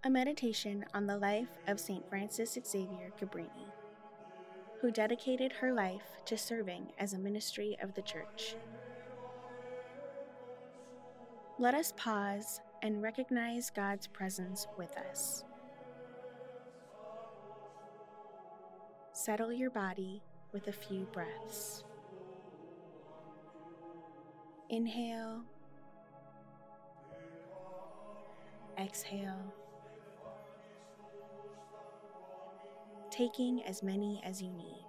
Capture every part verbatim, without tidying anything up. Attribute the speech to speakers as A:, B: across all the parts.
A: A meditation on the life of Saint Frances Xavier Cabrini, who dedicated her life to serving as a ministry of the Church. Let us pause and recognize God's presence with us. Settle your body with a few breaths. Inhale, exhale, taking as many as you need.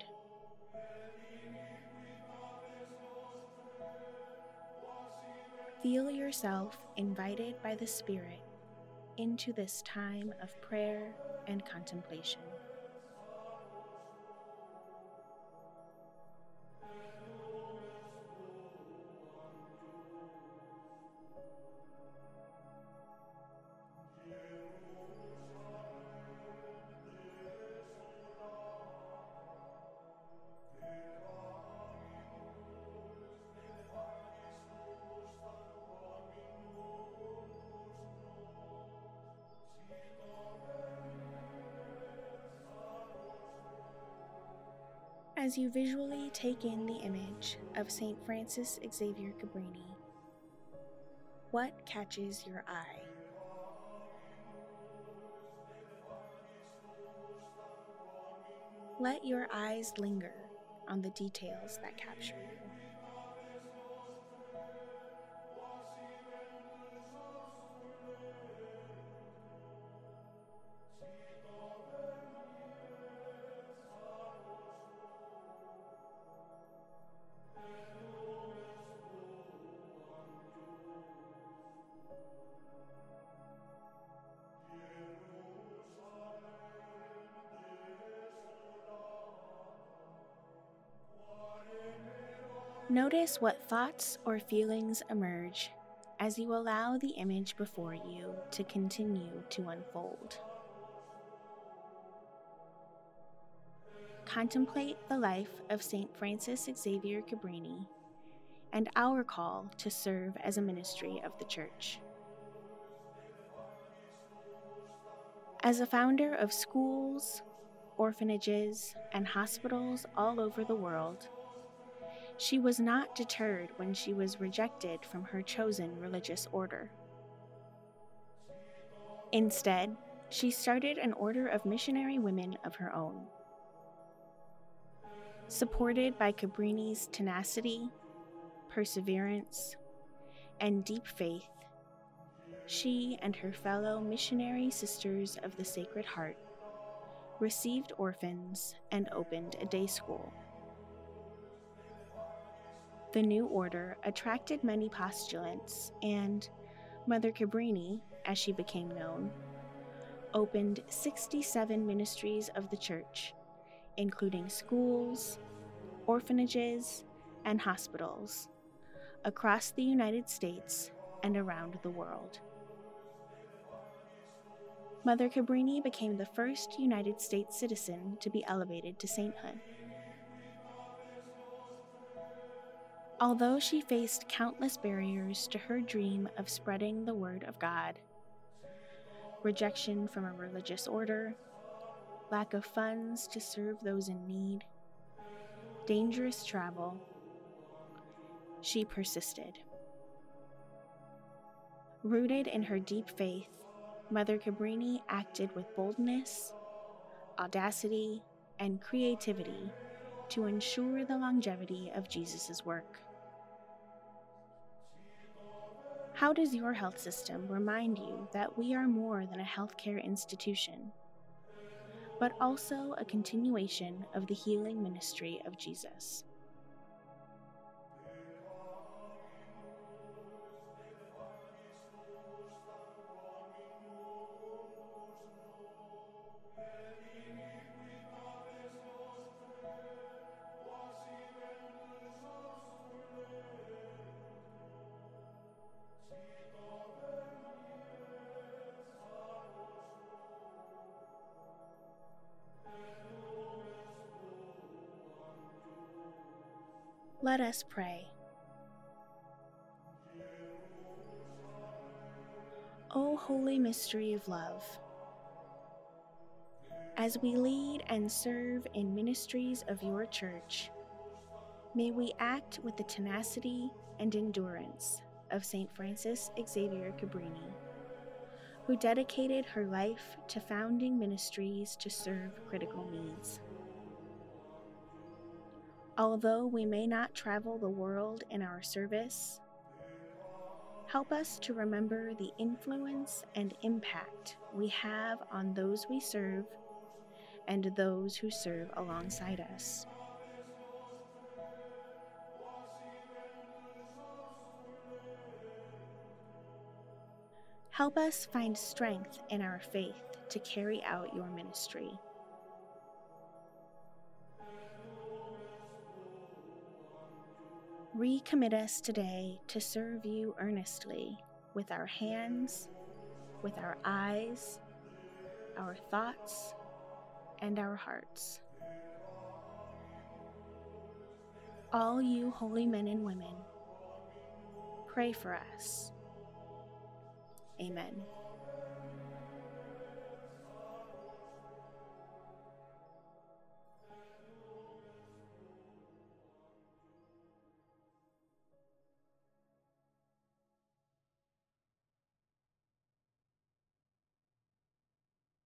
A: Feel yourself invited by the Spirit into this time of prayer and contemplation. As you visually take in the image of Saint Frances Xavier Cabrini, what catches your eye? Let your eyes linger on the details that capture you. Notice what thoughts or feelings emerge as you allow the image before you to continue to unfold. Contemplate the life of Saint Frances Xavier Cabrini and our call to serve as a ministry of the Church. As a founder of schools, orphanages, and hospitals all over the world, she was not deterred when she was rejected from her chosen religious order. Instead, she started an order of missionary women of her own. Supported by Cabrini's tenacity, perseverance, and deep faith, she and her fellow missionary sisters of the Sacred Heart received orphans and opened a day school. The new order attracted many postulants, and Mother Cabrini, as she became known, opened sixty-seven ministries of the Church, including schools, orphanages, and hospitals, across the United States and around the world. Mother Cabrini became the first United States citizen to be elevated to sainthood. Although she faced countless barriers to her dream of spreading the word of God, rejection from a religious order, lack of funds to serve those in need, dangerous travel, she persisted. Rooted in her deep faith, Mother Cabrini acted with boldness, audacity, and creativity to ensure the longevity of Jesus' work. How does your health system remind you that we are more than a healthcare institution, but also a continuation of the healing ministry of Jesus? Let us pray. O holy mystery of love, As we lead and serve in ministries of your church, may we act with the tenacity and endurance of Saint Frances Xavier Cabrini, who dedicated her life to founding ministries to serve critical needs. Although we may not travel the world in our service, help us to remember the influence and impact we have on those we serve and those who serve alongside us. Help us find strength in our faith to carry out your ministry. Recommit us today to serve you earnestly with our hands, with our eyes, our thoughts, and our hearts. All you holy men and women, pray for us. Amen.